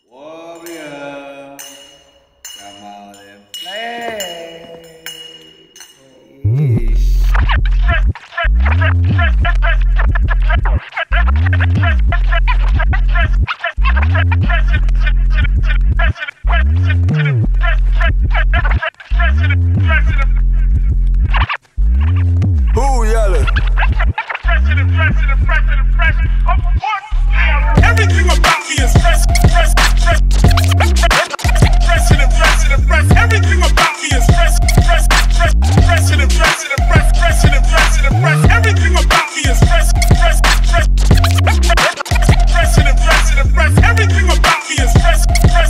Warrior, come out and play. Who yelling? Everything about me is fresh. Everything about me is fresh. Everything about me is fresh. Everything about me is fresh.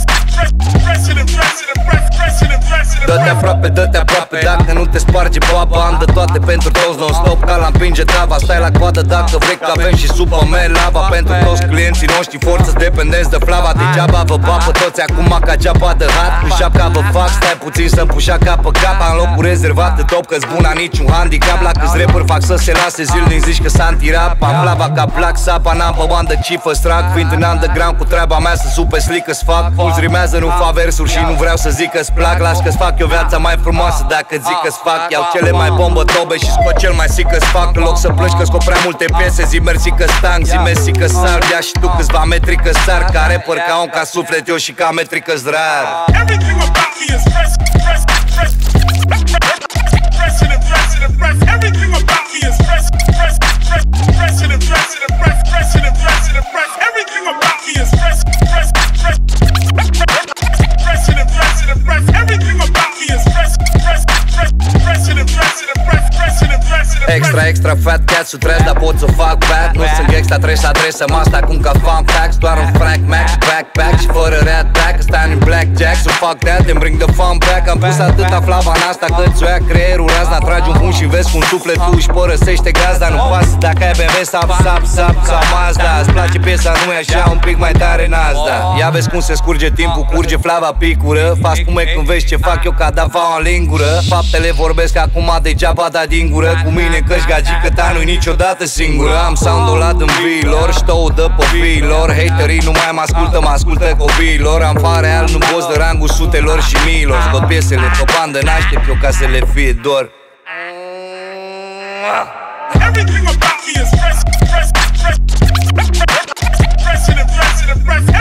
Dă-te aproape, dă-te aproape, dacă nu te sparge baba. Am de toate pentru toți, non-stop ca la împinge tava. Stai la coadă dacă vrei, că avem și Superman lava. Pentru toți clienții noștri, forță dependenți de flava. Degeaba vă papă toți acum ca geaba de hat. Cu șapca vă fac, stai puțin să-mi pușa cap pe cap. Am locuri rezervate top, că-s buna niciun handicap. La câți rapper fac să se lase zilnic, zici că s-a antirap. Am flava ca Black Sapa, n-am pe bandă cifă strag. Fiind în underground cu treaba mea să super slick-ți fac. Mulți rimează, nu fac versuri și nu vreau să zic că-ți plac. Lași că-ți fac eu viața mai frumoasă dacă zic că-ți fac. Iau cele mai bombă tobe și scot cel mai sick că-ți fac. În loc să plângi că scot prea multe piese, zi mersi că stang, zi mersi că sar. Ia și tu câțiva metri că sar. Ca rapper, ca om, ca suflet, eu și ca metri că-s rar. Everything about me is fresh. Everything about me is fresh. Everything about me is fresh. Everything about me is fresh. Extra fat cat, trez, dar pot să fac bad. Nu sunt gangsta, trebuie să adresăm asta acum ca fun facts. Doar un Frank Max, backpack și fără rat back. Stai în blackjack, so fuck that and bring the fun back. Am pus atâta flava în asta că ți-o ia creierul razna. Tragi un pun și vezi cum sufletul își părăsește gazda. Nu pasă dacă ai BMW sau Mazda. Îți place piesa, nu e așa, un pic mai tare în asta. Ia vezi cum se scurge timpul, curge flava picură. Faci cum e când vezi ce fac eu ca dava în lingură. Faptele vorbesc acum degeaba da din gură. Cu mine că-și gagică ta nu-i niciodată singură. Am sound-ul ăla din viilor, ștou de popiilor. Haterii nu mai mă ascultă copiilor. Am fare real, nu boss de rangul sutelor și miilor. Scot piesele pe bandă, n-aștept eu ca să le fie dor. Everything about me is fresh.